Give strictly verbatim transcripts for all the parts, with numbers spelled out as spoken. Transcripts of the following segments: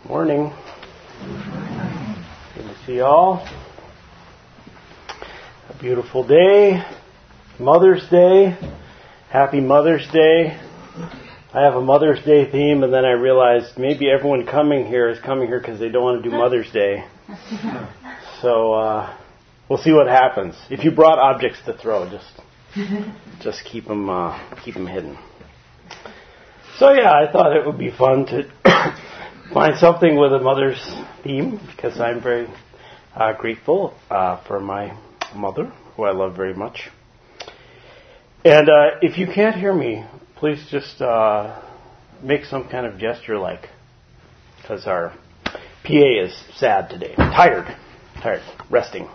Morning. Good to see you all. A beautiful day. Mother's Day. Happy Mother's Day. I have a Mother's Day theme, and then I realized maybe everyone coming here is coming here because they don't want to do Mother's Day. So uh, we'll see what happens. If you brought objects to throw, just just keep them uh, keep them hidden. So yeah, I thought it would be fun to find something with a mother's theme because I'm very uh, grateful uh, for my mother, who I love very much. And uh, if you can't hear me, please just uh, make some kind of gesture, like, because our P A is sad today, tired, tired, resting.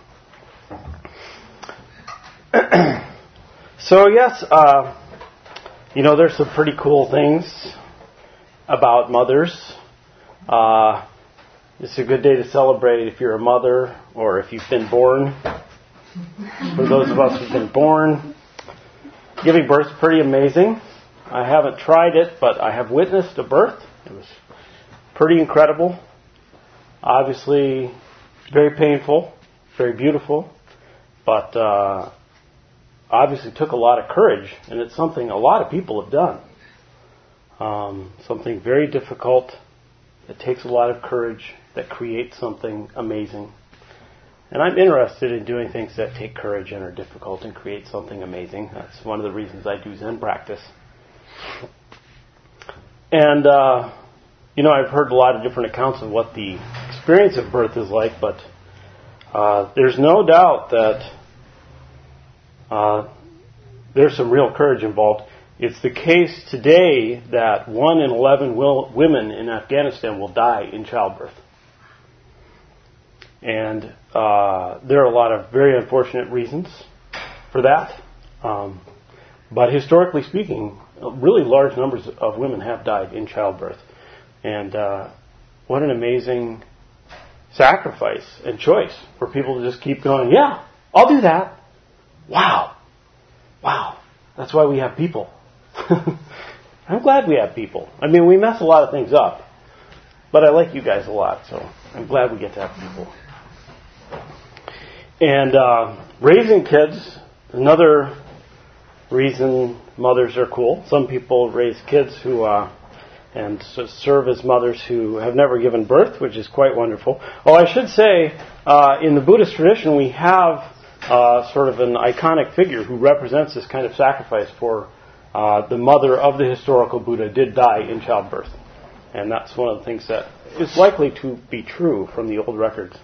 So yes, uh, you know, there's some pretty cool things about mothers. Uh, it's a good day to celebrate if you're a mother or if you've been born. For those of us who've been born, giving birth is pretty amazing. I haven't tried it, but I have witnessed a birth. It was pretty incredible. Obviously, very painful, very beautiful, but uh, obviously took a lot of courage, and it's something a lot of people have done. Um, something very difficult. It takes a lot of courage that creates something amazing. And I'm interested in doing things that take courage and are difficult and create something amazing. That's one of the reasons I do Zen practice. And, uh, you know, I've heard a lot of different accounts of what the experience of birth is like, but uh, there's no doubt that uh, there's some real courage involved. It's the case today that one in eleven will, women in Afghanistan will die in childbirth. And uh, there are a lot of very unfortunate reasons for that. Um, but historically speaking, really large numbers of women have died in childbirth. And uh, what an amazing sacrifice and choice for people to just keep going, yeah, I'll do that. Wow. Wow. That's why we have people. I'm glad we have people. I mean, we mess a lot of things up. But I like you guys a lot, so I'm glad we get to have people. And uh, raising kids, another reason mothers are cool. Some people raise kids who uh, and serve as mothers who have never given birth, which is quite wonderful. Oh, I should say, uh, in the Buddhist tradition, we have uh, sort of an iconic figure who represents this kind of sacrifice for uh, the mother of the historical Buddha did die in childbirth. And that's one of the things that is likely to be true from the old records.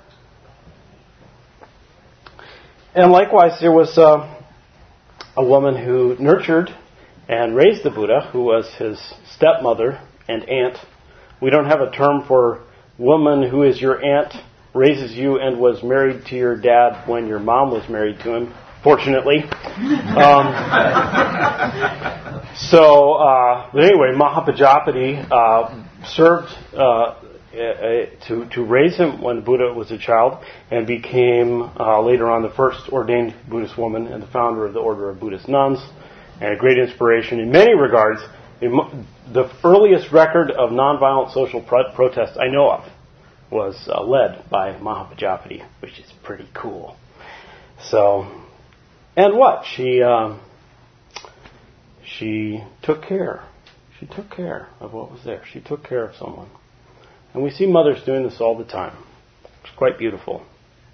And likewise, there was uh, a woman who nurtured and raised the Buddha, who was his stepmother and aunt. We don't have a term for woman who is your aunt, raises you, and was married to your dad when your mom was married to him, fortunately. Um, so, uh, but anyway, Mahapajapati uh, served uh, to, to raise him when Buddha was a child and became uh, later on the first ordained Buddhist woman and the founder of the Order of Buddhist Nuns, and a great inspiration in many regards. The earliest record of nonviolent social pro- protest I know of was uh, led by Mahapajapati, which is pretty cool. So, and what? She um, she took care. She took care of what was there. She took care of someone. And we see mothers doing this all the time. It's quite beautiful.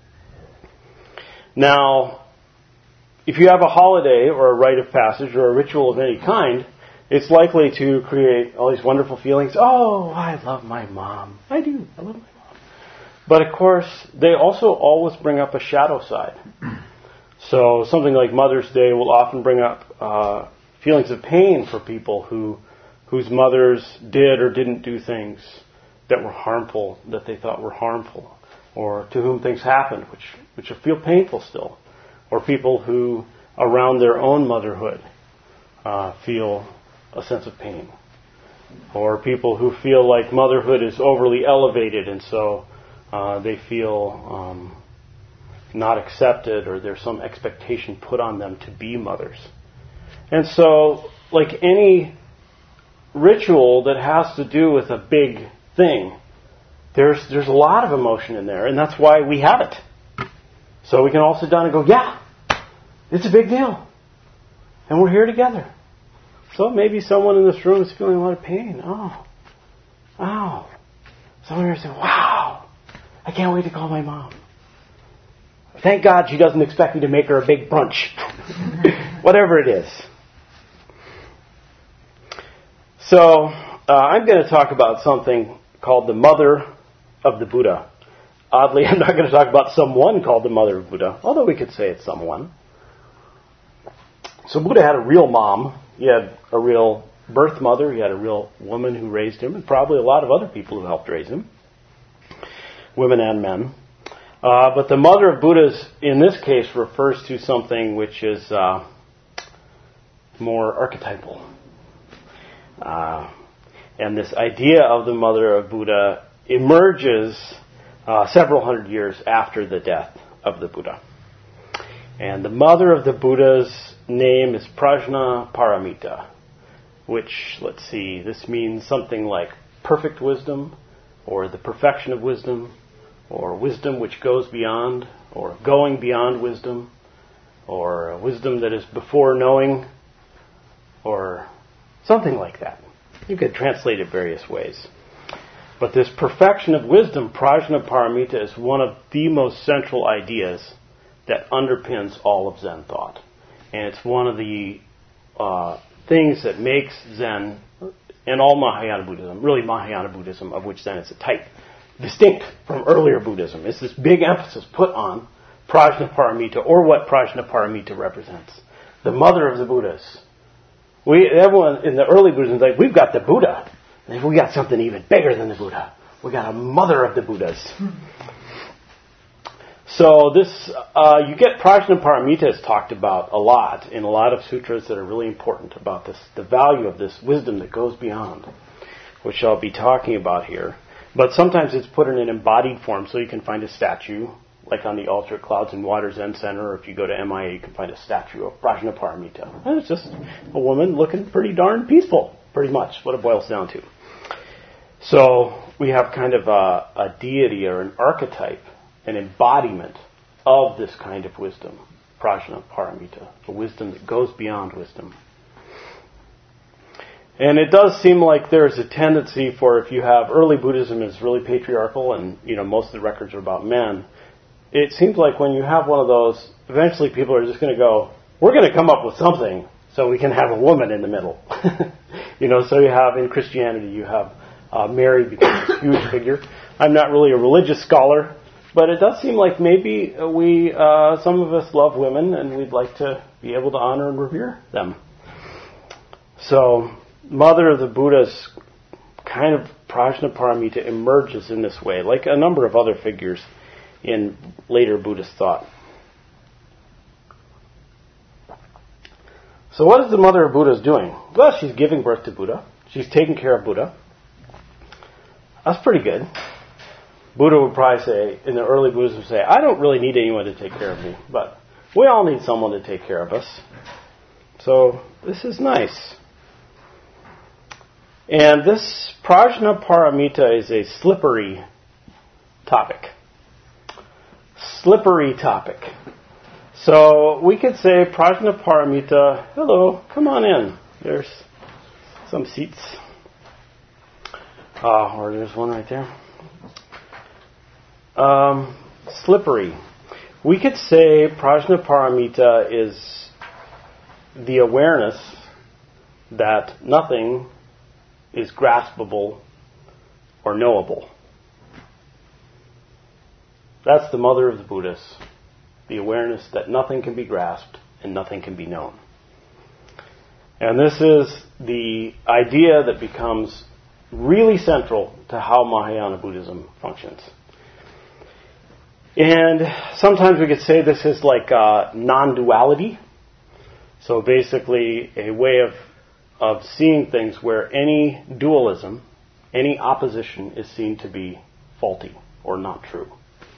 Now, if you have a holiday or a rite of passage or a ritual of any kind, it's likely to create all these wonderful feelings. Oh, I love my mom. I do. I love my mom. But of course, they also always bring up a shadow side. So something like Mother's Day will often bring up uh, feelings of pain for people who whose mothers did or didn't do things that were harmful, that they thought were harmful, or to whom things happened, which which feel painful still. Or people who, around their own motherhood, uh, feel a sense of pain. Or people who feel like motherhood is overly elevated, and so uh, they feel um, not accepted, or there's some expectation put on them to be mothers. And so, like any ritual that has to do with a big thing, There's there's a lot of emotion in there, and that's why we have it. So we can all sit down and go, yeah, it's a big deal. And we're here together. So maybe someone in this room is feeling a lot of pain. Oh. Oh. Someone here is saying, wow, I can't wait to call my mom. Thank God she doesn't expect me to make her a big brunch. Whatever it is. So, uh, I'm going to talk about something called the mother of the Buddha. Oddly, I'm not going to talk about someone called the mother of Buddha, although we could say it's someone. So Buddha had a real mom. He had a real birth mother. He had a real woman who raised him, and probably a lot of other people who helped raise him, women and men. Uh, but the mother of Buddhas, in this case, refers to something which is uh, more archetypal. Uh, and this idea of the mother of Buddha emerges uh, several hundred years after the death of the Buddha. And the mother of the Buddha's name is Prajnaparamita, which, let's see, this means something like perfect wisdom, or the perfection of wisdom, or wisdom which goes beyond, or going beyond wisdom, or wisdom that is before knowing, or something like that. You could translate it various ways. But this perfection of wisdom, Prajnaparamita, is one of the most central ideas that underpins all of Zen thought. And it's one of the uh, things that makes Zen, and all Mahayana Buddhism, really Mahayana Buddhism, of which Zen is a type, distinct from earlier Buddhism. It's this big emphasis put on Prajnaparamita, or what Prajnaparamita represents. The mother of the Buddhas. We, everyone in the early Buddhism is like, we've got the Buddha. And we got something even bigger than the Buddha. We got a mother of the Buddhas. So this, uh, you get Prajnaparamita is talked about a lot in a lot of sutras that are really important about this, the value of this wisdom that goes beyond, which I'll be talking about here. But sometimes it's put in an embodied form, so you can find a statue, like on the altar at Clouds and Water Zen Center, or if you go to M I A, you can find a statue of Prajnaparamita. And it's just a woman looking pretty darn peaceful, pretty much, what it boils down to. So we have kind of a, a deity or an archetype, an embodiment of this kind of wisdom, Prajnaparamita, a wisdom that goes beyond wisdom. And it does seem like there's a tendency for, if you have early Buddhism is really patriarchal, and you know most of the records are about men. It seems like when you have one of those, eventually people are just going to go, we're going to come up with something so we can have a woman in the middle. you know, so you have in Christianity, you have uh, Mary becomes a huge figure. I'm not really a religious scholar, but it does seem like maybe we, uh, some of us love women, and we'd like to be able to honor and revere them. So, mother of the Buddha's kind of Prajnaparamita emerges in this way, like a number of other figures in later Buddhist thought. So what is the mother of Buddha doing? Well, she's giving birth to Buddha. She's taking care of Buddha. That's pretty good. Buddha would probably say, in the early Buddhism, say, I don't really need anyone to take care of me, but we all need someone to take care of us. So this is nice. And this Prajnaparamita is a slippery topic. Slippery topic. So we could say Prajnaparamita, hello, come on in. There's some seats. Uh, or there's one right there. Um, slippery. We could say Prajnaparamita is the awareness that nothing is graspable or knowable. That's the mother of the Buddhas, the awareness that nothing can be grasped and nothing can be known. And this is the idea that becomes really central to how Mahayana Buddhism functions. And sometimes we could say this is like uh, non-duality. So basically a way of of seeing things where any dualism, any opposition is seen to be faulty or not true.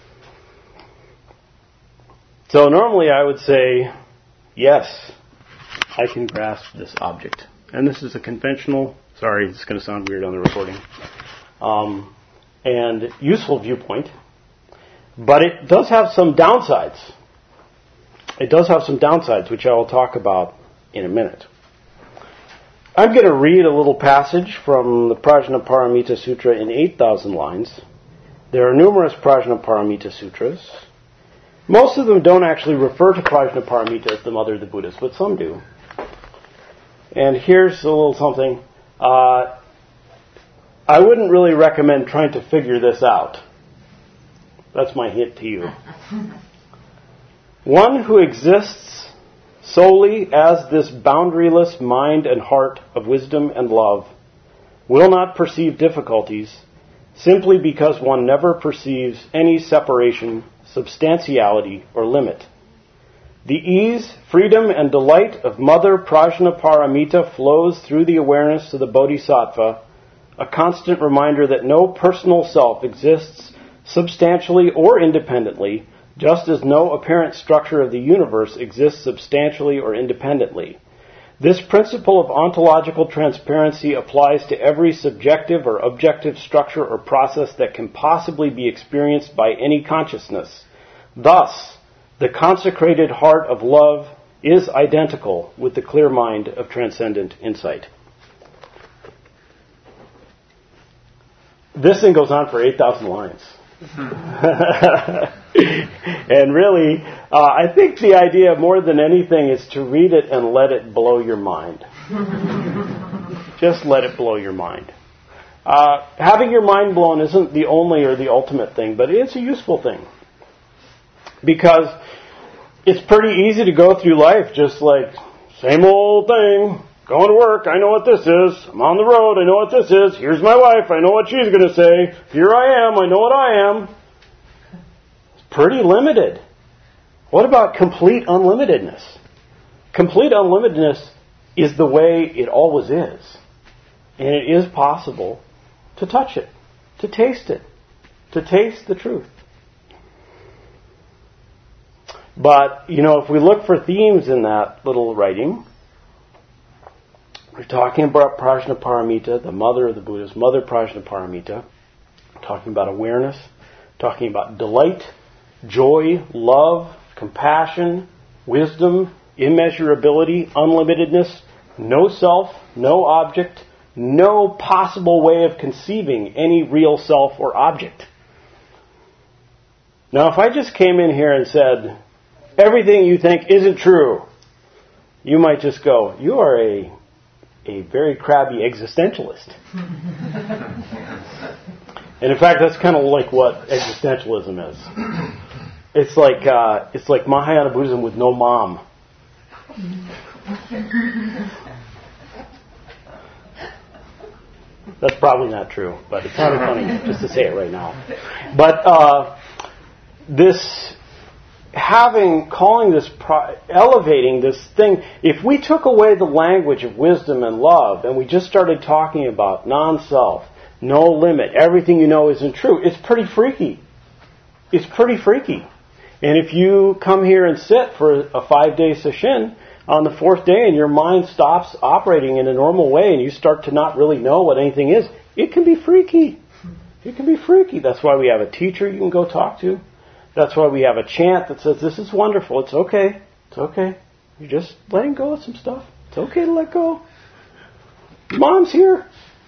So normally I would say, yes, I can grasp this object. And this is a conventional, sorry, it's going to sound weird on the recording. Um, and useful viewpoint, but it does have some downsides. It does have some downsides, which I will talk about in a minute. I'm going to read a little passage from the Prajnaparamita Sutra in eight thousand lines. There are numerous Prajnaparamita Sutras. Most of them don't actually refer to Prajnaparamita as the mother of the Buddhas, but some do. And here's a little something. Uh, I wouldn't really recommend trying to figure this out. That's my hint to you. One who exists solely as this boundaryless mind and heart of wisdom and love will not perceive difficulties simply because one never perceives any separation, substantiality, or limit. The ease, freedom, and delight of Mother Prajnaparamita flows through the awareness of the Bodhisattva, a constant reminder that no personal self exists substantially or independently, just as no apparent structure of the universe exists substantially or independently. This principle of ontological transparency applies to every subjective or objective structure or process that can possibly be experienced by any consciousness. Thus, the consecrated heart of love is identical with the clear mind of transcendent insight. This thing goes on for eight thousand lines. And really, uh, I think the idea more than anything is to read it and let it blow your mind. Just let it blow your mind. Uh, having your mind blown isn't the only or the ultimate thing, but it's a useful thing. Because it's pretty easy to go through life just like, same old thing, going to work, I know what this is, I'm on the road, I know what this is, here's my wife, I know what she's going to say, here I am, I know what I am. It's pretty limited. What about complete unlimitedness? Complete unlimitedness is the way it always is. And it is possible to touch it, to taste it, to taste the truth. But, you know, if we look for themes in that little writing, we're talking about Prajnaparamita, the mother of the Buddhas, Mother Prajnaparamita. We're talking about awareness, talking about delight, joy, love, compassion, wisdom, immeasurability, unlimitedness, no self, no object, no possible way of conceiving any real self or object. Now, if I just came in here and said, everything you think isn't true, you might just go, you are a a very crabby existentialist. And in fact, that's kind of like what existentialism is. It's like uh, it's like Mahayana Buddhism with no mom. That's probably not true, but it's kind of funny just to say it right now. But uh, this having, calling this, pro- elevating this thing, if we took away the language of wisdom and love and we just started talking about non-self, no limit, everything you know isn't true, it's pretty freaky. It's pretty freaky. And if you come here and sit for a five-day sesshin, on the fourth day and your mind stops operating in a normal way and you start to not really know what anything is, it can be freaky. It can be freaky. That's why we have a teacher you can go talk to. That's why we have a chant that says, this is wonderful. It's okay. It's okay. You're just letting go of some stuff. It's okay to let go. Mom's here.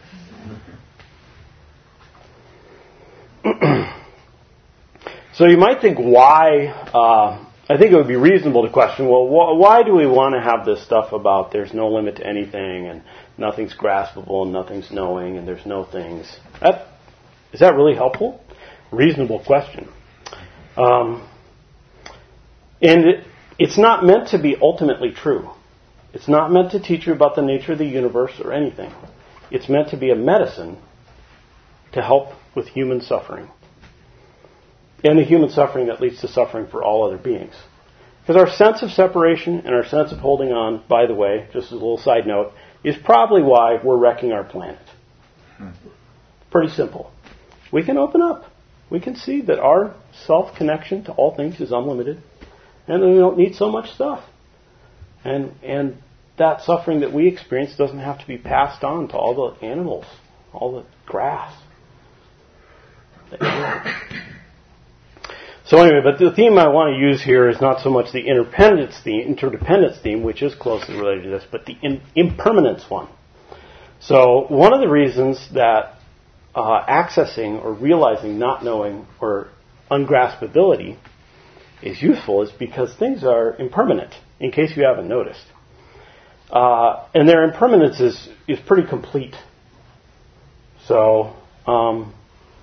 So you might think, why? Uh, I think it would be reasonable to question, well, wh- why do we want to have this stuff about there's no limit to anything and nothing's graspable and nothing's knowing and there's no things? That, is that really helpful? Reasonable question. Um, and it, it's not meant to be ultimately true. It's not meant to teach you about the nature of the universe or anything. It's meant to be a medicine to help with human suffering. And the human suffering that leads to suffering for all other beings. Because our sense of separation and our sense of holding on, by the way, just as a little side note, is probably why we're wrecking our planet. Pretty simple. We can open up. We can see that our self-connection to all things is unlimited. And we don't need so much stuff. And and that suffering that we experience doesn't have to be passed on to all the animals, all the grass. So anyway, but the theme I want to use here is not so much the interdependence theme, interdependence theme, which is closely related to this, but the in, impermanence one. So one of the reasons that uh, accessing or realizing not knowing or ungraspability is useful is because things are impermanent, in case you haven't noticed. Uh, and their impermanence is, is pretty complete. So, um,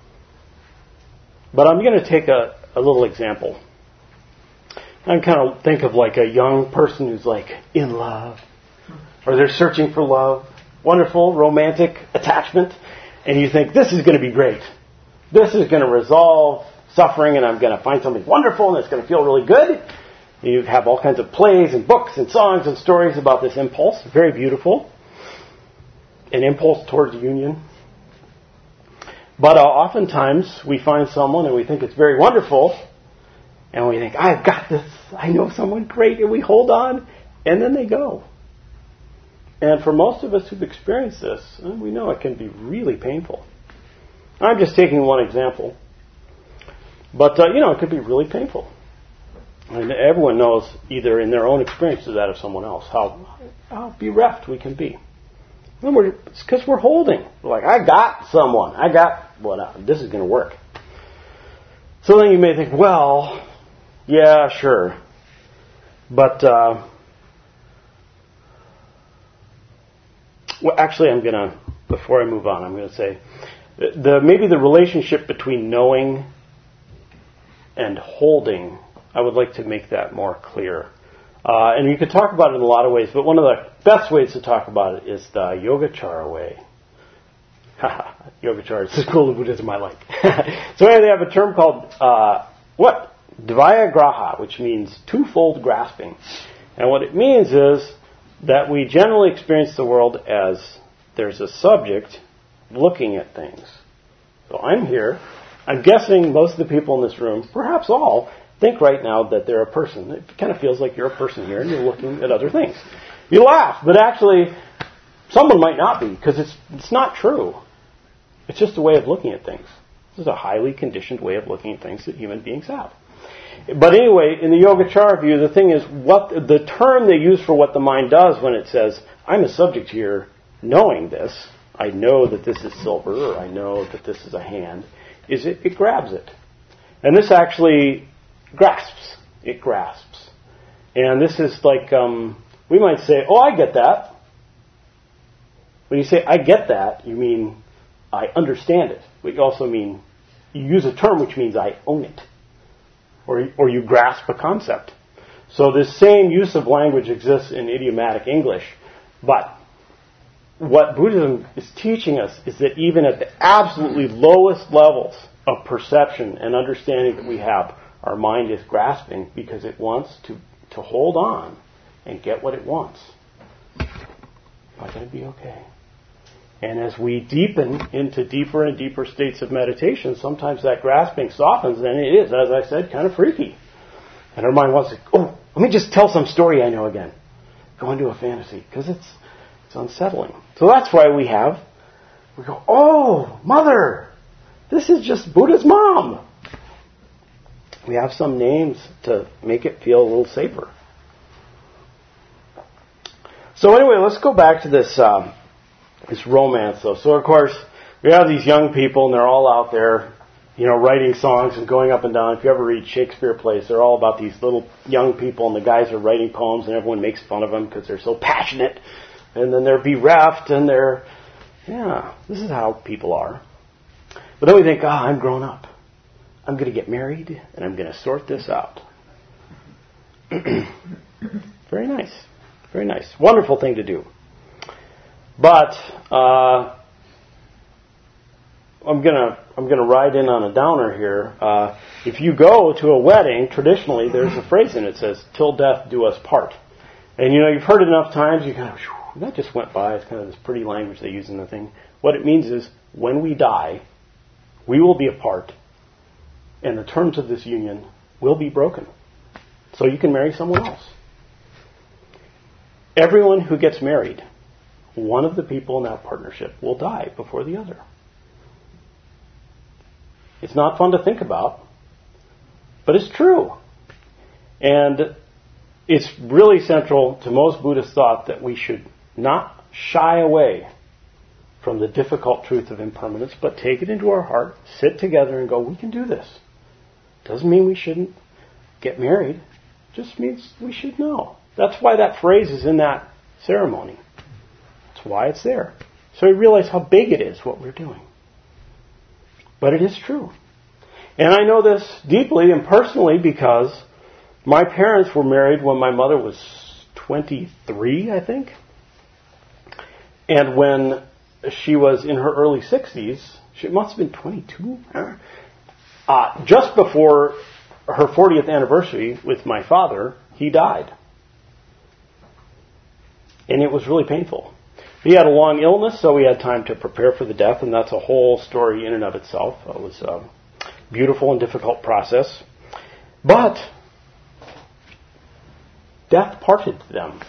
but I'm going to take a, a little example. I kind of think of like a young person who's like in love, or they're searching for love, wonderful romantic attachment, and you think this is going to be great. This is going to resolve suffering, and I'm going to find something wonderful, and it's going to feel really good. You have all kinds of plays and books and songs and stories about this impulse. Very beautiful. An impulse towards union. But uh, oftentimes we find someone and we think it's very wonderful, and we think, I've got this, I know someone great, and we hold on, and then they go. And for most of us who've experienced this, we know it can be really painful. I'm just taking one example. But, uh, you know, it could be really painful. And everyone knows, either in their own experience or that of someone else, how, how bereft we can be. And we're, it's because we're holding. We're like, I got someone. I got, well, this is going to work. So then you may think, well, yeah, sure. But, uh, well, actually, I'm going to, before I move on, I'm going to say, the maybe the relationship between knowing and holding, I would like to make that more clear. Uh, and you could talk about it in a lot of ways, but one of the best ways to talk about it is the Yogacara way. Yogacara is the school of Buddhism I like. So anyway, they have a term called, uh, what? Dvaya Graha, which means twofold grasping. And what it means is that we generally experience the world as there's a subject looking at things. So I'm here. I'm guessing most of the people in this room, perhaps all, think right now that they're a person. It kind of feels like you're a person here and you're looking at other things. You laugh, but actually someone might not be, because it's it's not true. It's just a way of looking at things. This is a highly conditioned way of looking at things that human beings have. But anyway, in the Yogacara view, the thing is, what the term they use for what the mind does when it says, I'm a subject here knowing this, I know that this is silver, or I know that this is a hand, is it, it grabs it. And this actually grasps. It grasps. And this is like, um, we might say, oh, I get that. When you say, I get that, you mean, I understand it. We also mean, you use a term which means I own it. Or, or you grasp a concept. So this same use of language exists in idiomatic English. But what Buddhism is teaching us is that even at the absolutely lowest levels of perception and understanding that we have, our mind is grasping because it wants to, to hold on and get what it wants. Am I going to be okay? And as we deepen into deeper and deeper states of meditation, sometimes that grasping softens, and it is, as I said, kind of freaky. And our mind wants to, oh, let me just tell some story I know again. Go into a fantasy, because it's, it's unsettling. So that's why we have, we go, oh, mother, this is just Buddha's mom. We have some names to make it feel a little safer. So anyway, let's go back to this um, this romance, though. So of course, we have these young people, and they're all out there, you know, writing songs and going up and down. If you ever read Shakespeare plays, they're all about these little young people, and the guys are writing poems, and everyone makes fun of them because they're so passionate. And then they're bereft, and they're, yeah, this is how people are. But then we think, ah, oh, I'm grown up. I'm going to get married, and I'm going to sort this out. Very nice. Very nice. Wonderful thing to do. But uh, I'm gonna I'm gonna ride in on a downer here. Uh, if you go to a wedding, traditionally there's a phrase in it that says, "Till death do us part." And you know, you've heard it enough times, you kind of, whew, that just went by. It's kind of this pretty language they use in the thing. What it means is, when we die, we will be apart, and the terms of this union will be broken. So you can marry someone else. Everyone who gets married, one of the people in that partnership will die before the other. It's not fun to think about, but it's true. And it's really central to most Buddhist thought that we should not shy away from the difficult truth of impermanence, but take it into our heart, sit together and go, we can do this. Doesn't mean we shouldn't get married. Just means we should know. That's why that phrase is in that ceremony. That's why it's there. So we realize how big it is, what we're doing. But it is true. And I know this deeply and personally because my parents were married when my mother was twenty-three, I think. And when she was in her early sixties, she must have been twenty-two, uh, just before her fortieth anniversary with my father, he died. And it was really painful. He had a long illness, so we had time to prepare for the death, and that's a whole story in and of itself. It was a beautiful and difficult process. But death parted them.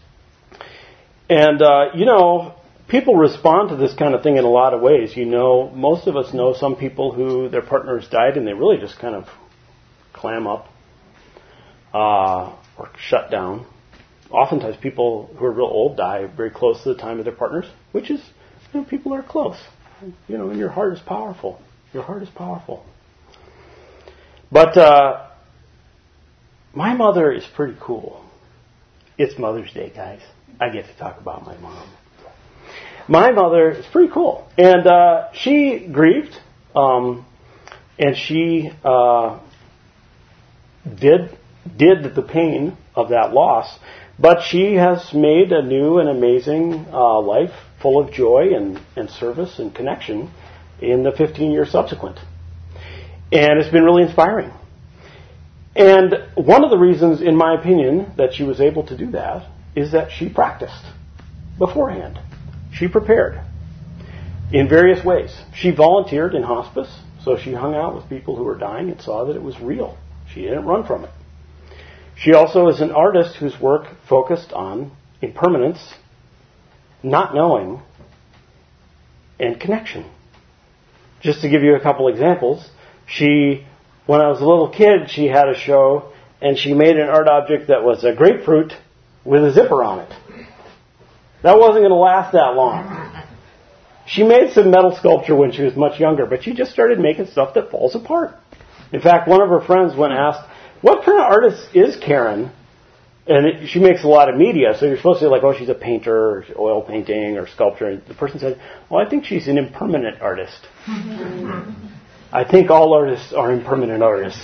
And, uh, you know, people respond to this kind of thing in a lot of ways. You know, most of us know some people who their partners died and they really just kind of clam up uh, or shut down. Oftentimes people who are real old die very close to the time of their partners, which is, you know, people are close. You know, and your heart is powerful. Your heart is powerful. But uh, my mother is pretty cool. It's Mother's Day, guys. I get to talk about my mom. My mother is pretty cool. And uh, she grieved, um, and she uh, did did the pain of that loss. But she has made a new and amazing uh, life full of joy and, and service and connection in the fifteen years subsequent. And it's been really inspiring. And one of the reasons, in my opinion, that she was able to do that is that she practiced beforehand. She prepared in various ways. She volunteered in hospice, so she hung out with people who were dying and saw that it was real. She didn't run from it. She also is an artist whose work focused on impermanence, not knowing, and connection. Just to give you a couple examples, she, when I was a little kid, she had a show and she made an art object that was a grapefruit with a zipper on it. That wasn't going to last that long. She made some metal sculpture when she was much younger, but she just started making stuff that falls apart. In fact, one of her friends, when asked, what kind of artist is Karen? And it, she makes a lot of media, so you're supposed to say, like, oh, she's a painter, or oil painting, or sculpture. And the person said, well, I think she's an impermanent artist. I think all artists are impermanent artists.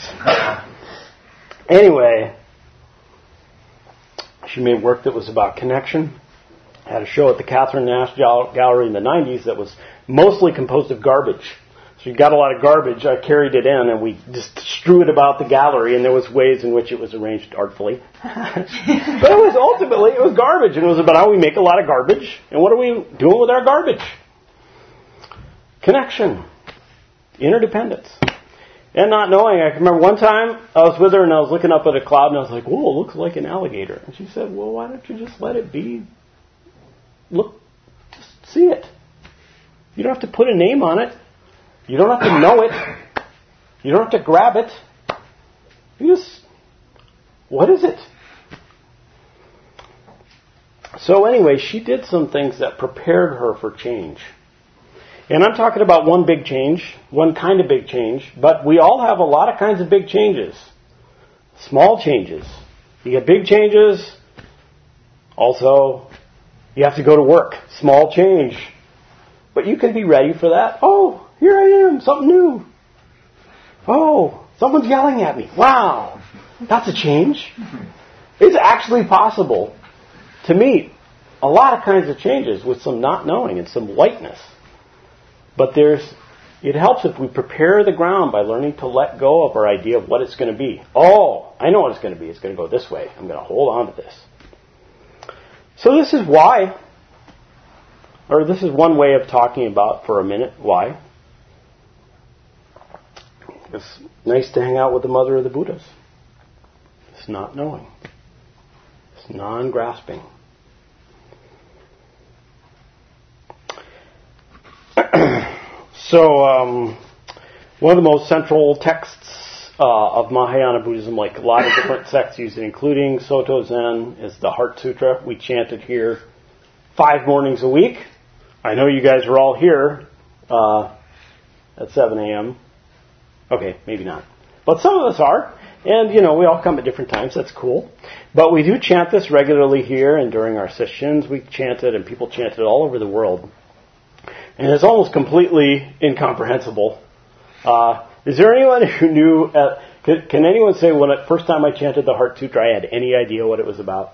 Anyway, she made work that was about connection. Had a show at the Catherine Nash Gallery in the nineties that was mostly composed of garbage. So you got a lot of garbage. I carried it in and we just strew it about the gallery, and there was ways in which it was arranged artfully. But it was ultimately, it was garbage, and it was about how we make a lot of garbage, and what are we doing with our garbage? Connection. Interdependence. And not knowing. I can remember one time I was with her and I was looking up at a cloud and I was like, whoa, it looks like an alligator. And she said, well, why don't you just let it be? Look, just see it. You don't have to put a name on it. You don't have to know it. You don't have to grab it. You just, what is it? So anyway, she did some things that prepared her for change. And I'm talking about one big change, one kind of big change, but we all have a lot of kinds of big changes. Small changes. You get big changes. Also, you have to go to work. Small change. But you can be ready for that. Oh, here I am, something new. Oh, someone's yelling at me. Wow, that's a change. It's actually possible to meet a lot of kinds of changes with some not knowing and some lightness. But there's, it helps if we prepare the ground by learning to let go of our idea of what it's going to be. Oh, I know what it's going to be. It's going to go this way. I'm going to hold on to this. So this is why, or this is one way of talking about for a minute why. It's nice to hang out with the mother of the Buddhas. It's not knowing. It's non-grasping. So, um, one of the most central texts uh, of Mahayana Buddhism, like a lot of different sects use it, including Soto Zen, is the Heart Sutra. We chant it here five mornings a week. I know you guys are all here uh, at seven a.m. Okay, maybe not. But some of us are. And, you know, we all come at different times. That's cool. But we do chant this regularly here, and during our sessions we chant it, and people chant it all over the world. And it's almost completely incomprehensible. Uh, is there anyone who knew, uh, can, can anyone say when the first time I chanted the Heart Sutra I had any idea what it was about?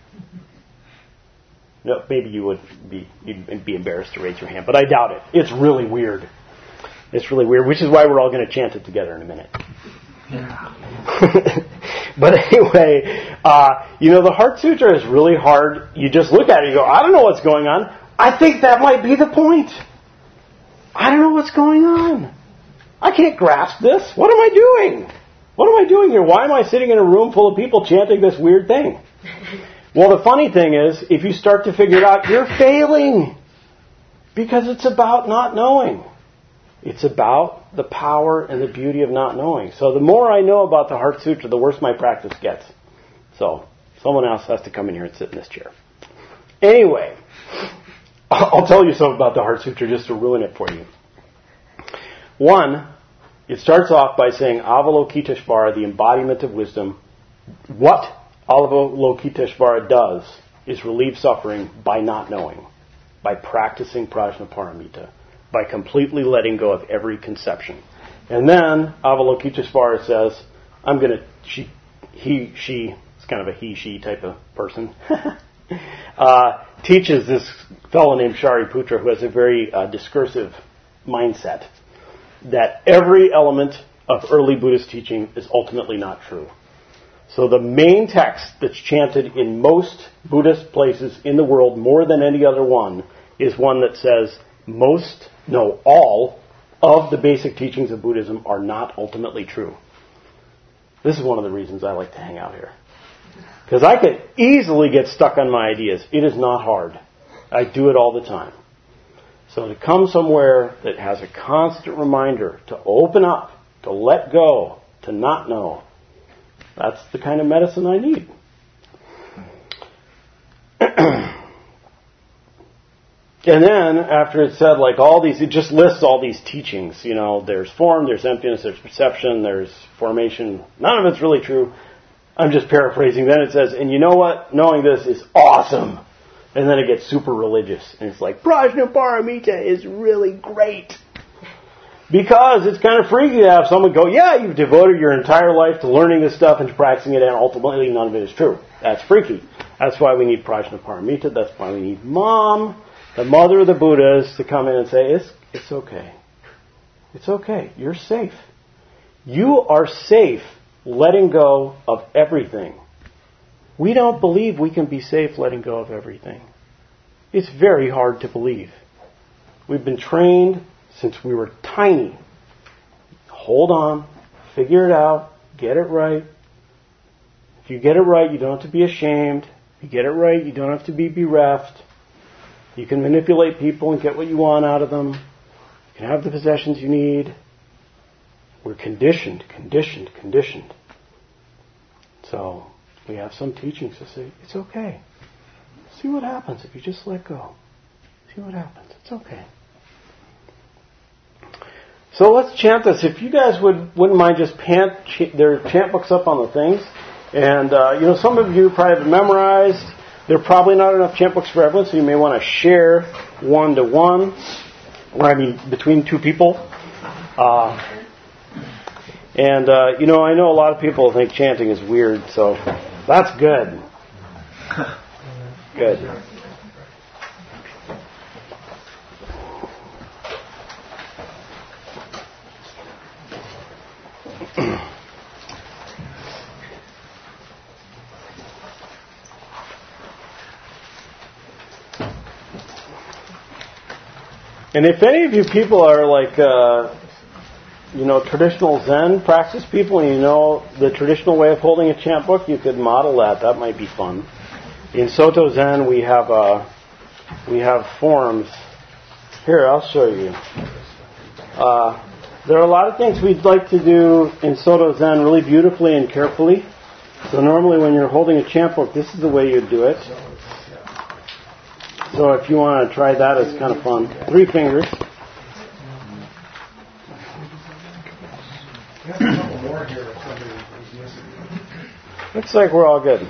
No, maybe you would be, you'd be embarrassed to raise your hand, but I doubt it. It's really weird. It's really weird, which is why we're all going to chant it together in a minute. But anyway, uh, you know, the Heart Sutra is really hard. You just look at it and you go, I don't know what's going on. I think that might be the point. I don't know what's going on. I can't grasp this. What am I doing? What am I doing here? Why am I sitting in a room full of people chanting this weird thing? Well, the funny thing is, if you start to figure it out, you're failing. Because it's about not knowing. It's about the power and the beauty of not knowing. So the more I know about the Heart Sutra, the worse my practice gets. So someone else has to come in here and sit in this chair. Anyway, I'll tell you something about the Heart Sutra just to ruin it for you. One, it starts off by saying Avalokiteshvara, the embodiment of wisdom. What Avalokiteshvara does is relieve suffering by not knowing, by practicing Prajnaparamita, by completely letting go of every conception. And then Avalokiteshvara says, I'm going to, she, he, she, it's kind of a he, she type of person, uh, teaches this fellow named Shariputra, who has a very uh, discursive mindset, that every element of early Buddhist teaching is ultimately not true. So the main text that's chanted in most Buddhist places in the world, more than any other one, is one that says most, no, all of the basic teachings of Buddhism are not ultimately true. This is one of the reasons I like to hang out here. Because I could easily get stuck on my ideas. It is not hard. I do it all the time. So to come somewhere that has a constant reminder to open up, to let go, to not know, that's the kind of medicine I need. And then, after it said, like, all these, it just lists all these teachings. You know, there's form, there's emptiness, there's perception, there's formation. None of it's really true. I'm just paraphrasing. Then it says, and you know what? Knowing this is awesome. And then it gets super religious. And it's like, Prajnaparamita is really great. Because it's kind of freaky to have someone go, yeah, you've devoted your entire life to learning this stuff and to practicing it, and ultimately none of it is true. That's freaky. That's why we need Prajnaparamita. That's why we need Mom, the mother of the Buddhas, to come in and say, it's, it's okay. It's okay. You're safe. You are safe letting go of everything. We don't believe we can be safe letting go of everything. It's very hard to believe. We've been trained since we were tiny. Hold on. Figure it out. Get it right. If you get it right, you don't have to be ashamed. If you get it right, you don't have to be bereft. You can manipulate people and get what you want out of them. You can have the possessions you need. We're conditioned, conditioned, conditioned. So we have some teachings to say, it's okay. See what happens if you just let go. See what happens. It's okay. So let's chant this. If you guys would, wouldn't mind just pant, ch- there are chant books up on the things. And, uh, you know, some of you probably have memorized. There are probably not enough chant books for everyone, so you may want to share one to one, or I mean between two people. Uh, and, uh, you know, I know a lot of people think chanting is weird, so that's good. Good. And if any of you people are like, uh, you know, traditional Zen practice people, and you know the traditional way of holding a chant book, you could model that. That might be fun. In Soto Zen, we have uh, we have forms. Here, I'll show you. Uh, There are a lot of things we'd like to do in Soto Zen really beautifully and carefully. So normally when you're holding a chant book, this is the way you do it. So if you want to try that, it's kind of fun. Three fingers. Looks like we're all good.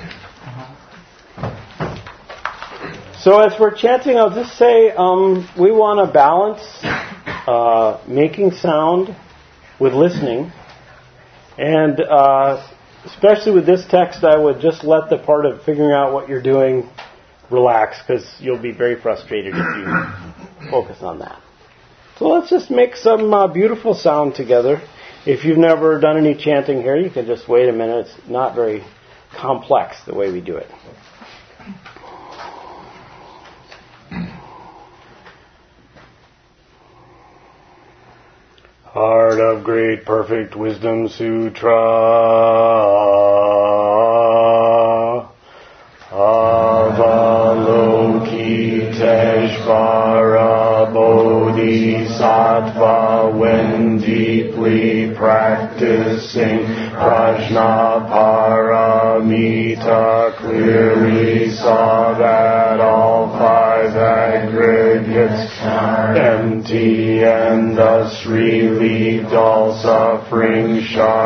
So as we're chanting, I'll just say um, we want to balance uh, making sound with listening. And uh, especially with this text, I would just let the part of figuring out what you're doing relax, because you'll be very frustrated if you focus on that. So let's just make some uh, beautiful sound together. If you've never done any chanting here, you can just wait a minute. It's not very complex the way we do it. Heart of Great Perfect Wisdom Sutra, Avalokiteshvara Bodhisattva, when deeply practicing Prajnaparamita, clearly saw that all five aggregates are empty and thus relieved all suffering.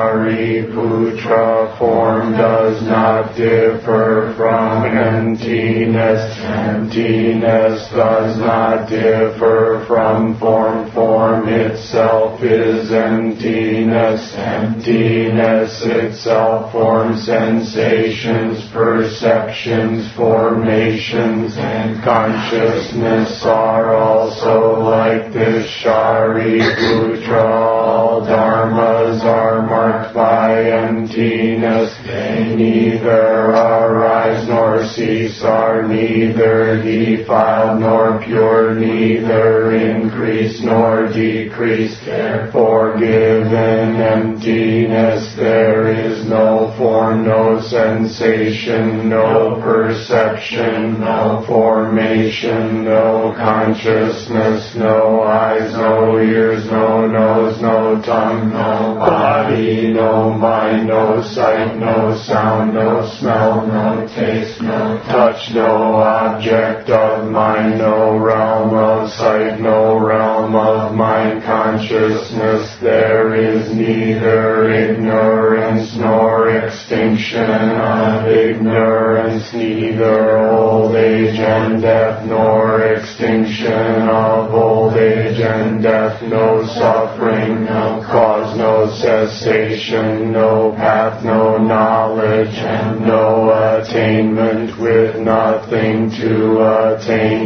Shariputra, form does not differ from emptiness. Emptiness does not differ from form. Form itself is emptiness. Emptiness itself forms sensations, perceptions, formations, and consciousness are also like this. Shariputra, all dharmas are marked by emptiness. They neither arise nor cease, are neither defiled nor pure, neither increase nor decrease. Therefore, given emptiness, there is no form, no sensation, no perception, no formation, no consciousness, no eyes, no ears, no nose, no tongue, no body, no mind, no sight, no sound, no smell, no taste, no touch, no object of mind, no realm of sight, no realm of mind consciousness. There is neither ignorance nor extinction of ignorance, neither old age and death nor extinction of old age and death, no suffering, no cause, no cessation, no path, no knowledge, and no attainment with nothing to attain.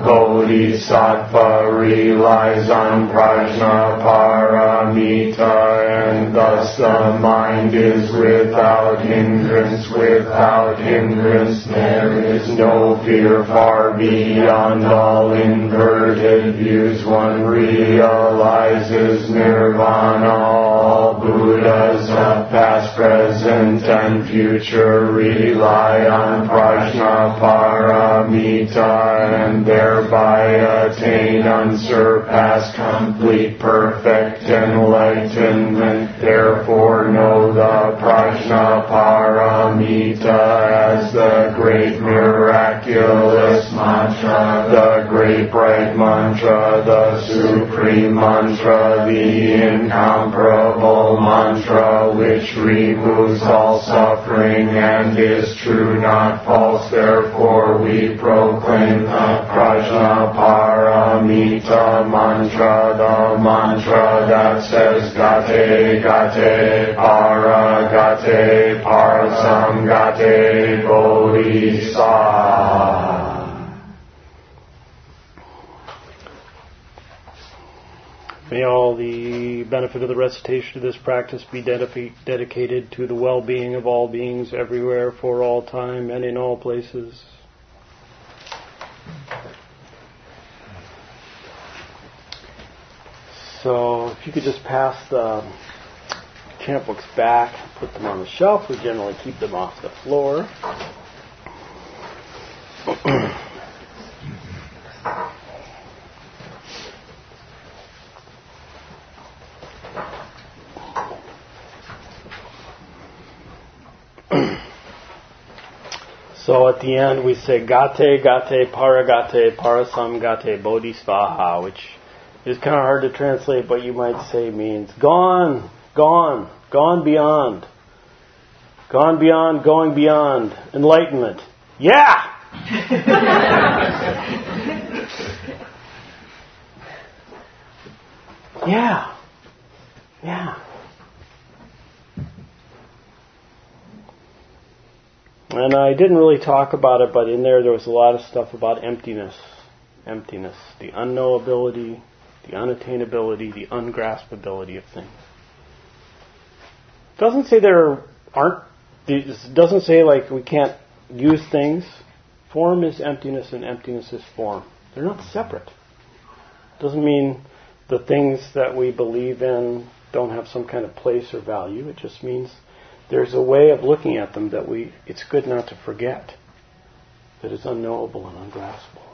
Bodhisattva relies on Prajnaparamita, and thus the mind is without hindrance. Without hindrance there is no fear. Far beyond all inverted views, one realizes nirvana. All Buddhas of past, present, and future rely on Prajnaparamita and thereby attain unsurpassed, complete, perfect enlightenment. Therefore know the Prajnaparamita as the great miraculous mantra, the great bright mantra, the supreme mantra, the incomparable mantra, which removes all suffering and is true, not false. Therefore we proclaim the Prajnaparamita mantra, the mantra that says Gate, Gate, Para, Gate, Parasam, Gate, Bodhisattva. May all the benefit of the recitation of this practice be dedica- dedicated to the well-being of all beings everywhere, for all time, and in all places. So if you could just pass the chant books back, put them on the shelf. We generally keep them off the floor. So at the end we say Gate, Gate, Paragate, Parasam Gate, Bodhisvaha, which is kind of hard to translate, but you might say means gone, gone, gone beyond. Gone beyond, going beyond. Enlightenment. Yeah! Yeah. Yeah. And I didn't really talk about it, but in there there was a lot of stuff about emptiness. Emptiness. The unknowability, the unattainability, the ungraspability of things. It doesn't say there aren't, it doesn't say like we can't use things. Form is emptiness and emptiness is form. They're not separate. It doesn't mean the things that we believe in don't have some kind of place or value. It just means there's a way of looking at them that we, it's good not to forget, that it's unknowable and ungraspable.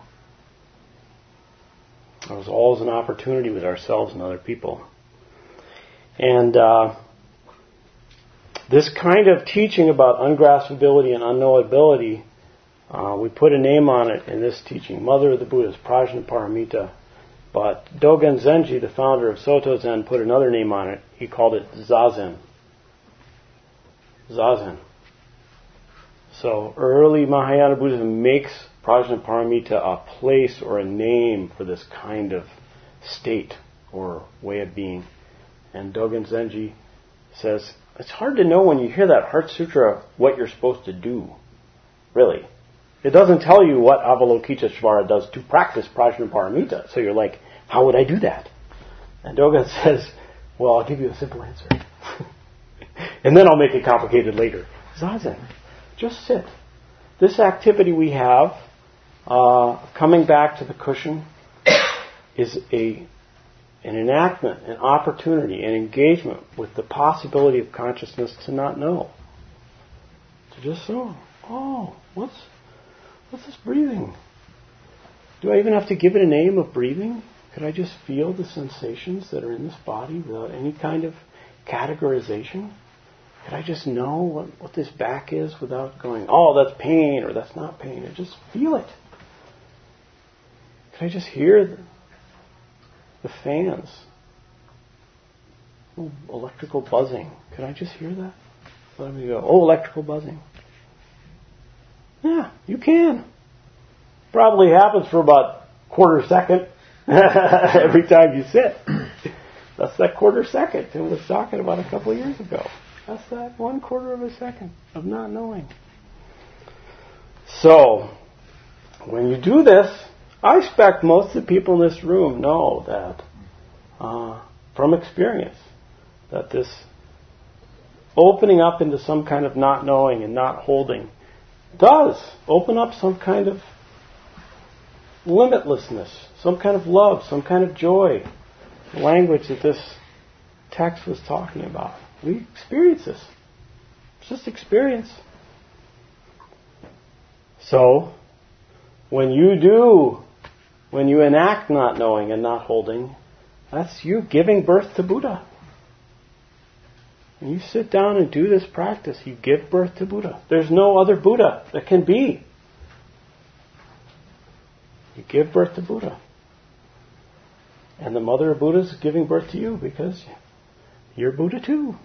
There's always an opportunity with ourselves and other people. And uh, this kind of teaching about ungraspability and unknowability, uh, we put a name on it in this teaching, Mother of the Buddhas, Prajnaparamita. But Dogen Zenji, the founder of Soto Zen, put another name on it. He called it Zazen. Zazen. So early Mahayana Buddhism makes Prajnaparamita a place or a name for this kind of state or way of being. And Dogen Zenji says, it's hard to know when you hear that Heart Sutra what you're supposed to do. Really. It doesn't tell you what Avalokiteshvara does to practice Prajnaparamita. So you're like, how would I do that? And Dogen says, well, I'll give you a simple answer. And then I'll make it complicated later. Zazen. Just sit. This activity we have, uh, coming back to the cushion, is a an enactment, an opportunity, an engagement with the possibility of consciousness to not know. To just know, oh, what's what's this breathing? Do I even have to give it a name of breathing? Could I just feel the sensations that are in this body without any kind of categorization? Could I just know what, what this back is without going, oh, that's pain or that's not pain? I just feel it. Could I just hear the, the fans? Oh, electrical buzzing. Could I just hear that? Let me go, oh, electrical buzzing. Yeah, you can. Probably happens for about a quarter second every time you sit. That's that quarter second Tim was talking about a couple of years ago. That's that one quarter of a second of not knowing. So, when you do this, I expect most of the people in this room know that, uh, from experience, that this opening up into some kind of not knowing and not holding does open up some kind of limitlessness, some kind of love, some kind of joy, the language that this text was talking about. We experience this. It's just experience. So, when you do, when you enact not knowing and not holding, that's you giving birth to Buddha. When you sit down and do this practice, you give birth to Buddha. There's no other Buddha that can be. You give birth to Buddha. And the mother of Buddha is giving birth to you because you're Buddha too.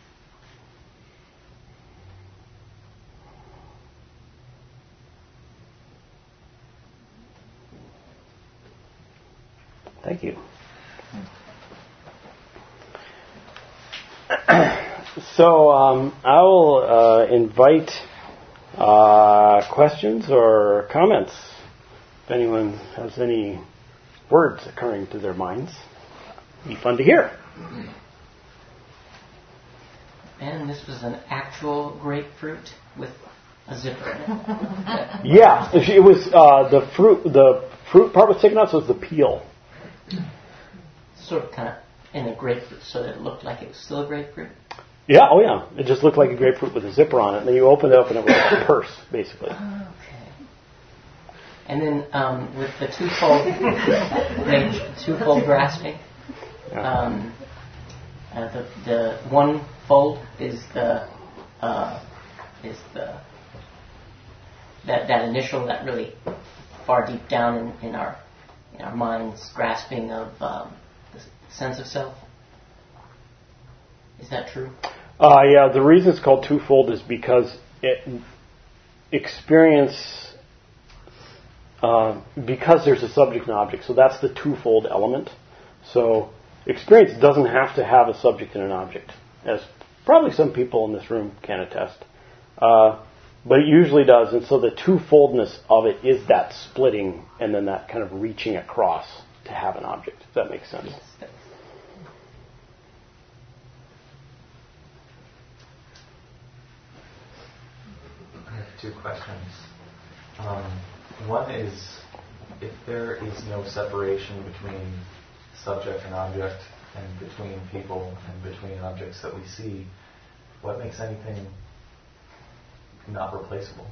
Thank you. So um, I will uh, invite uh, questions or comments. If anyone has any words occurring to their minds, it'd be fun to hear. And this was an actual grapefruit with a zipper in it. Yeah, it was uh, the fruit. The fruit part was taken out, so it was the peel. Sort of kind of in a grapefruit, so that it looked like it was still a grapefruit. Yeah, oh yeah. It just looked like a grapefruit with a zipper on it, and then you open it up, and it was like a purse, basically. Okay. And then um, with the twofold, the twofold grasping, um, uh, the the one fold is the uh, is the that, that initial, that really far deep down in, in our in our minds grasping of um, the sense of self. Is that true? Uh, yeah, the reason it's called twofold is because it experience, uh, because there's a subject and object, so that's the twofold element. So experience doesn't have to have a subject and an object, as probably some people in this room can attest. Uh, but it usually does, and so the twofoldness of it is that splitting and then that kind of reaching across to have an object. Does that make sense? Yes. I have two questions. Um, one is, if there is no separation between subject and object, and between people and between objects that we see, what makes anything not replaceable?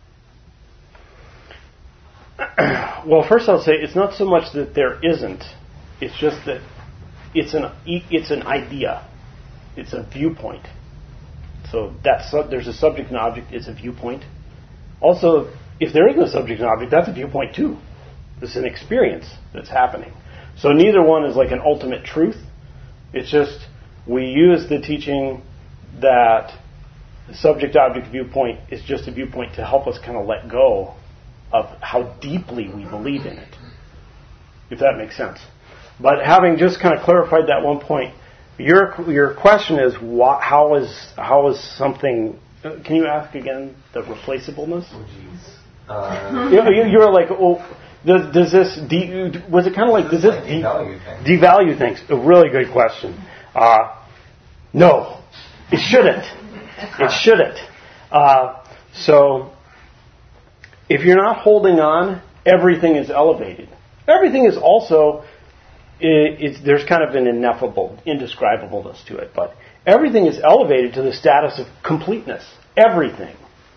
Well, first I'll say it's not so much that there isn't. It's just that it's an it's an idea. It's a viewpoint. So that's there's a subject and object. It's a viewpoint. Also, if there is no subject and object, that's a viewpoint too. It's an experience that's happening. So neither one is like an ultimate truth. It's just we use the teaching that the subject-object viewpoint is just a viewpoint to help us kind of let go of how deeply we believe in it, if that makes sense. But having just kind of clarified that one point, your your question is what, how is how is something? Uh, can you ask again the replaceableness? Oh, jeez. Uh, you, you, you were like, oh, does, does this de, was it kind of like does this like de, devalue things? devalue things? A really good question. Uh, no, it shouldn't. It shouldn't. Uh, so, if you're not holding on, everything is elevated. Everything is also, it, it's, there's kind of an ineffable, indescribableness to it, but everything is elevated to the status of completeness. Everything.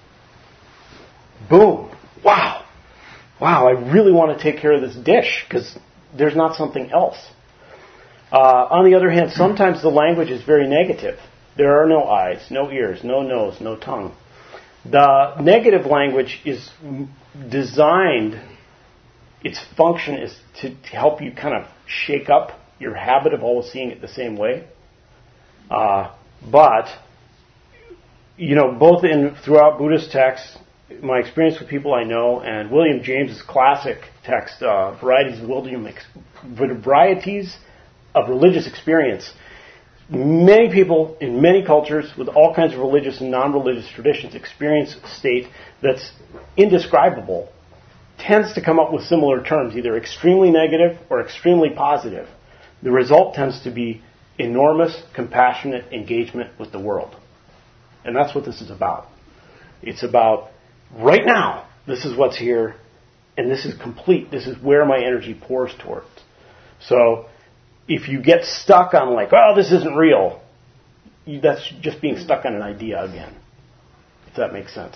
Boom. Wow. Wow, I really want to take care of this dish because there's not something else. Uh, on the other hand, sometimes the language is very negative. There are no eyes, no ears, no nose, no tongue. The negative language is designed, its function is to, to help you kind of shake up your habit of always seeing it the same way. Uh, but, you know, both in throughout Buddhist texts, my experience with people I know, and William James's classic text, uh, Varieties of William, Varieties of Religious Experience, many people in many cultures with all kinds of religious and non-religious traditions experience a state that's indescribable, tends to come up with similar terms, either extremely negative or extremely positive. The result tends to be enormous, compassionate engagement with the world. And that's what this is about. It's about, right now, this is what's here, and this is complete. This is where my energy pours towards. So, if you get stuck on like, oh, this isn't real, you, that's just being stuck on an idea again, if that makes sense.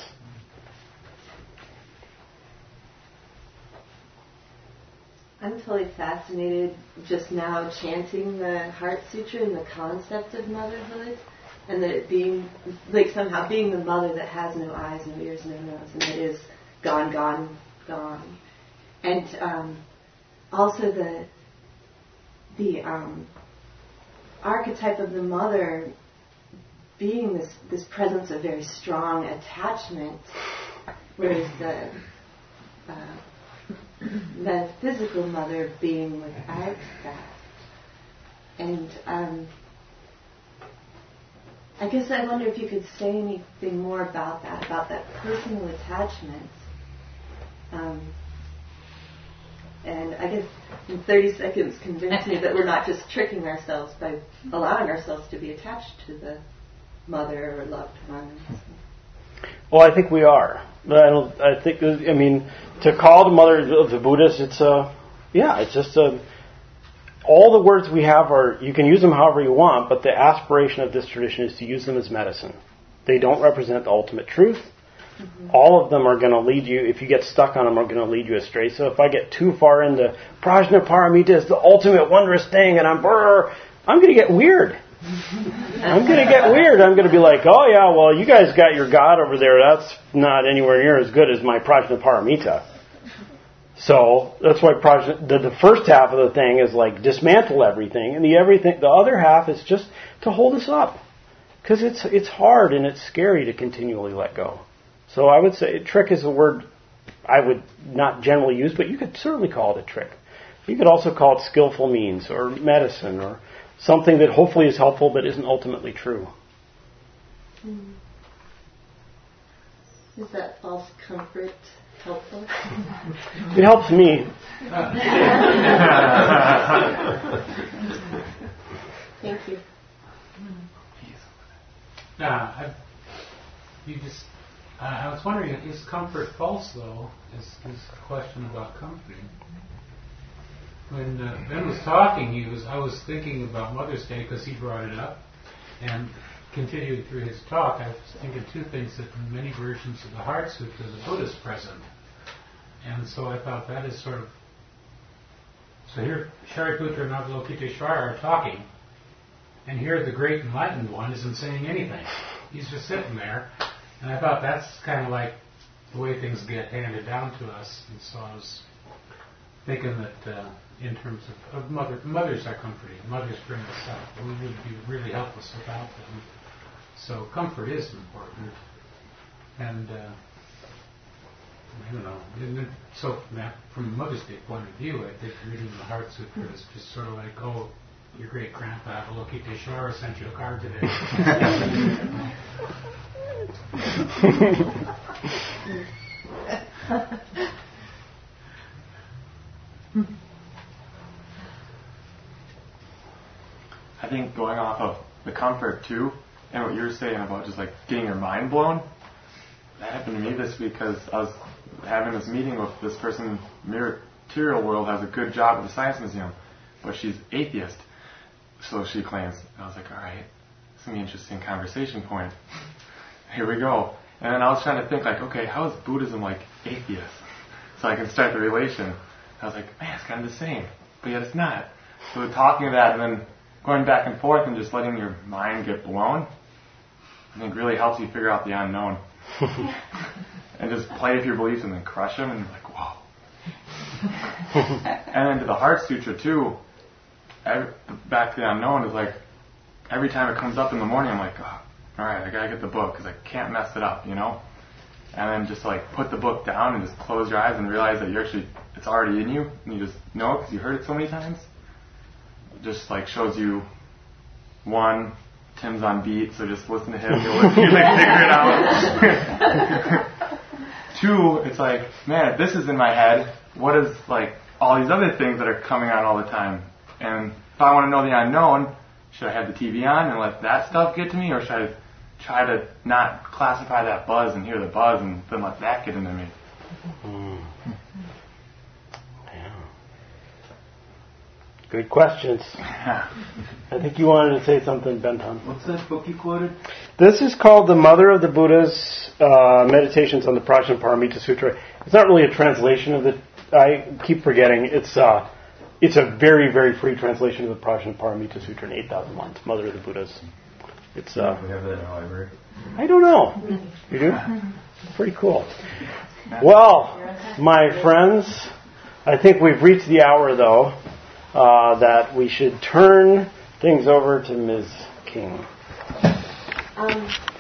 I'm totally fascinated just now chanting the Heart Sutra and the concept of motherhood, and that it being, like somehow being the mother that has no eyes, no ears, no nose, and that is gone, gone, gone. And um, also the the um, archetype of the mother being this, this presence of very strong attachment, whereas the uh, metaphysical mother being without that. And um, I guess I wonder if you could say anything more about that, about that personal attachment. Um, And I guess in thirty seconds convince me that we're not just tricking ourselves by allowing ourselves to be attached to the mother or loved one. Well, I think we are. I don't. I think. I mean, to call the mother of the Buddhists, it's a. Yeah, it's just a. All the words we have are. You can use them however you want, but the aspiration of this tradition is to use them as medicine. They don't represent the ultimate truth. Mm-hmm. All of them are going to lead you, if you get stuck on them, are going to lead you astray. So if I get too far into Prajnaparamita is the ultimate wondrous thing, and I'm brr, I'm going to get weird. I'm going to get weird. I'm going to be like, oh yeah, well, you guys got your God over there. That's not anywhere near as good as my Prajnaparamita. So that's why Prajna, the, the first half of the thing is like dismantle everything, and the everything, the other half is just to hold us up, because it's it's hard and it's scary to continually let go. So I would say trick is a word I would not generally use, but you could certainly call it a trick. You could also call it skillful means or medicine or something that hopefully is helpful but isn't ultimately true. Mm. Is that false comfort helpful? It helps me. Thank you. Nah, I, you just. Uh, I was wondering, is comfort false though? Is is the question about comforting? When uh, Ben was talking, he was. I was thinking about Mother's Day because he brought it up, and continuing through his talk, I was thinking two things: that in many versions of the Heart Sutra, the Buddha's present, and so I thought that is sort of. So here, Shariputra and Avalokiteshvara are talking, and here the Great Enlightened One isn't saying anything. He's just sitting there, and I thought that's kind of like the way things get handed down to us, and so I was thinking that. Uh, in terms of, of mother, mothers are comforting. Mothers bring us up. We would be really helpless without them. So comfort is important. And, uh, I don't know. And then, so from a Mother's Day point of view, I think reading the Heart Sutra is just sort of like, oh, your great grandpa Avalokiteshvara sent you a card today. I think going off of the comfort too, and what you were saying about just like getting your mind blown, that happened to me this week because I was having this meeting with this person. Material World has a good job at the Science Museum, but she's atheist, so she claims. And I was like, all right, this is gonna be an interesting conversation point. Here we go. And then I was trying to think like, okay, how is Buddhism like atheist? So I can start the relation. I was like, man, it's kind of the same, but yet it's not. So talking to that and then going back and forth and just letting your mind get blown, I think really helps you figure out the unknown. And just play with your beliefs and then crush them and you're like, whoa. And then to the Heart Sutra too, every, back to the unknown is like, every time it comes up in the morning, I'm like, oh, alright, I gotta get the book because I can't mess it up, you know? And then just like put the book down and just close your eyes and realize that you're actually, it's already in you and you just know it because you heard it so many times. Just like shows you, one, Tim's on beat, so just listen to him. You'll like figure it out. Two, it's like, man, if this is in my head, what is like all these other things that are coming on all the time? And if I want to know the unknown, should I have the T V on and let that stuff get to me, or should I try to not classify that buzz and hear the buzz and then let that get into me? Mm. Good questions. I think you wanted to say something, Benton. What's that book you quoted? This is called The Mother of the Buddha's uh, Meditations on the Prajnaparamita Sutra. It's not really a translation of the... I keep forgetting. It's uh, it's a very, very free translation of the Prajnaparamita Sutra in eight thousand lines. Mother of the Buddha's. It's. Uh, we have that in our library. I don't know. You do? Pretty cool. Well, my friends, I think we've reached the hour, though. Uh, that we should turn things over to Miz King. Um,